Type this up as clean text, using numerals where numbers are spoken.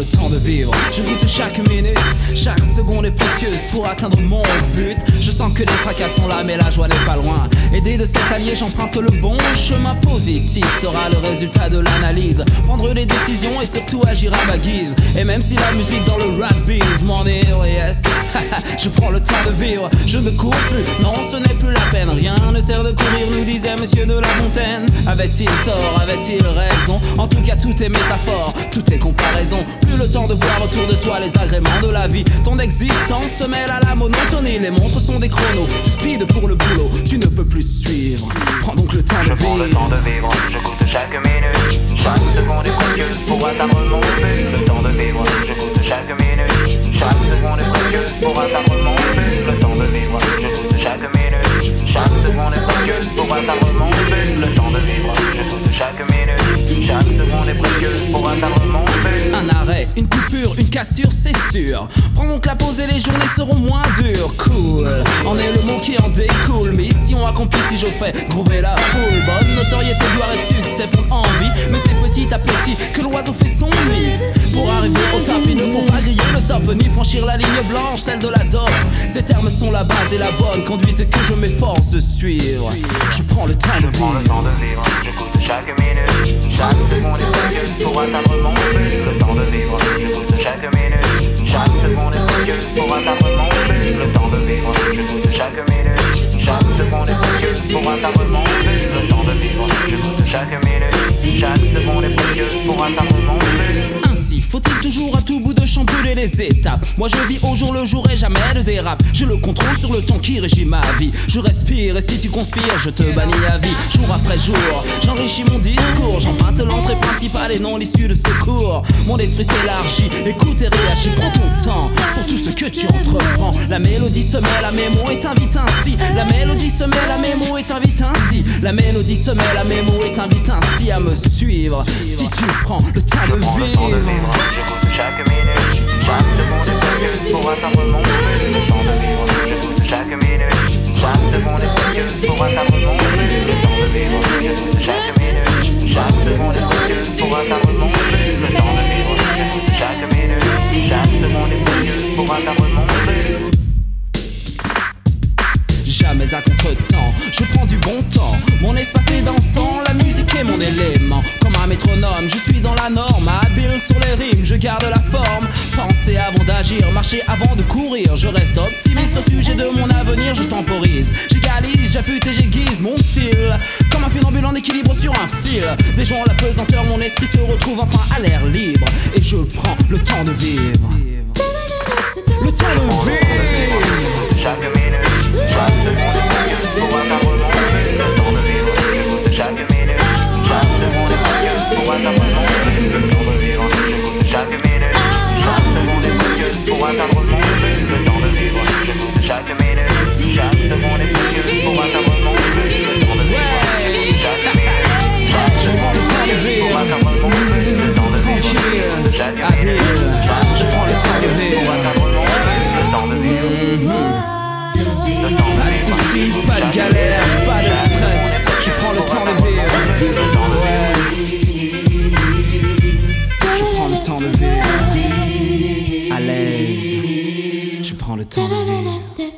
temps de vivre. Je goûte chaque minute, chaque seconde est précieuse pour atteindre mon but. Je sens que les tracas sont là mais la joie n'est pas loin. Aidé de cet allié j'emprunte le bon chemin. Positif sera le résultat de l'analyse. Prendre des décisions et surtout agir à ma guise. Et même si la musique dans le rap is mon héros, yes. Je prends le temps de vivre, je ne cours plus. Non, ce n'est plus la peine, rien ne sert de courir, nous disait monsieur de La Fontaine. Avait-il tort, avait-il raison? En tout cas tout est métaphore, tout est comparaison. Plus le temps de voir autour de toi les agréments de la vie. Ton existence se mêle à la monotonie. Les montres sont des chronos, tu speed pour le boulot. Tu ne peux plus suivre, prends donc le temps de vivre. Je prends le temps de vivre, je goûte chaque minute. Chaque seconde est précieuse pour atteindre mon but. Le temps de vivre, je goûte chaque minute. Chaque seconde est précieuse pour atteindre mon but. Le temps de vivre, je goûte chaque minute. Chaque seconde est précieuse pour atteindre mon but. Le temps de vivre, je goûte chaque minute. Chaque seconde est précieuse pour atteindre mon but. Un arrêt, une coupure, une cassure, c'est sûr. Prends donc la pause et les journées seront moins dures. Cool, en est le mot qui en découle. Mission accomplie si je fais groover la foule. Bonne notoriété, gloire et succès font envie. Mais c'est petit à petit que l'oiseau fait son nid. Pour arriver au top, il ne faut pas griller le stop ni franchir la ligne blanche, celle de la dope. Ces termes sont la base et la bonne conduite que je m'efforce de suivre. Je prends le temps de vivre. Je prends le temps de vivre, j'écoute chaque minute. Chaque seconde est précieuse pour atteindre mon but. Le temps de vivre, j'écoute chaque minute. Chaque seconde est précieuse pour atteindre mon but. Le temps de vivre, j'écoute chaque minute. Chaque seconde est précieuse pour atteindre mon but. Le temps de vivre, j'écoute chaque minute. Chaque seconde est précieuse pour atteindre mon but. Ainsi, faut-il toujours à tout bout de champ brûler les étapes? Moi je vis au jour le jour et jamais de dérap. J'ai le contrôle sur le temps qui régit ma vie. Je respire et si tu conspires, je te bannis à vie. Jour après jour, j'enrichis mon discours. J'emprunte l'entrée principale et non l'issue de secours. Mon esprit s'élargit, écoute et réagis. Prends ton temps pour tout ce que tu entreprends. La mélodie se mêle à mes mots et t'invite ainsi. La mélodie se mêle à mes mots et t'invite ainsi. La mélodie se mêle à mes mots et t'invite ainsi à me suivre. Si tu prends le temps de vivre. J'écoute chaque minute. Chaque seconde est précieuse pour atteindre mon but. Le temps de vivre, j'écoute chaque minute. Chaque seconde est précieuse pour atteindre mon but. Le temps de vivre, j'écoute chaque minute. Chaque seconde est précieuse pour atteindre mon but. Le temps de vivre, j'écoute chaque minute. Chaque seconde est précieuse pour atteindre mon but. Jamais à contre-temps, je prends du bon temps. Mon espace est dansant, la musique est mon élément. Comme un métronome, je suis dans la norme. Habile sur les rimes, je garde la forme. Penser avant d'agir, marcher avant de courir. Je reste optimiste au sujet de mon avenir, je temporise. J'égalise, j'affûte et j'aiguise mon style. Comme un funambule en équilibre sur un fil. Déjouant la pesanteur, mon esprit se retrouve enfin à l'air libre. Et je prends le temps de vivre. Le temps de vivre. Chaque minute. Chaque seconde est précieuse pour atteindre mon but. Le temps de vivre, j'écoute chaque minute. Chaque seconde est précieuse pour atteindre mon but. Le temps de vivre, j'écoute chaque minute. Chaque seconde est précieuse pour atteindre mon but. Le temps de vivre, j'écoute chaque minute. Chaque seconde est précieuse pour atteindre mon but. Le temps de vivre, j'écoute chaque minute. Chaque seconde est précieuse pour atteindre mon but. Le temps de vivre, j'écoute chaque minute. Je prends le temps de vivre. Pour atteindre mon but. Le temps de vivre. Pas de soucis, pas de galère, pas de stress. Je prends le temps de vivre. Je prends le temps de vivre. À l'aise. Je prends le temps de vivre.